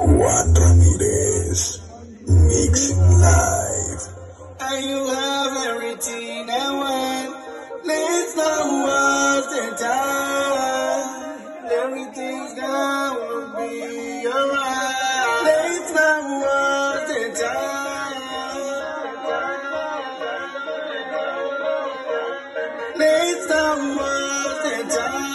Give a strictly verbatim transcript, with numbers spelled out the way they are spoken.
Juan Ramírez, mixing live. And you have everything I want. Let's not waste the time. Everything's gonna be alright. Let's not waste the time. Let's not waste the time.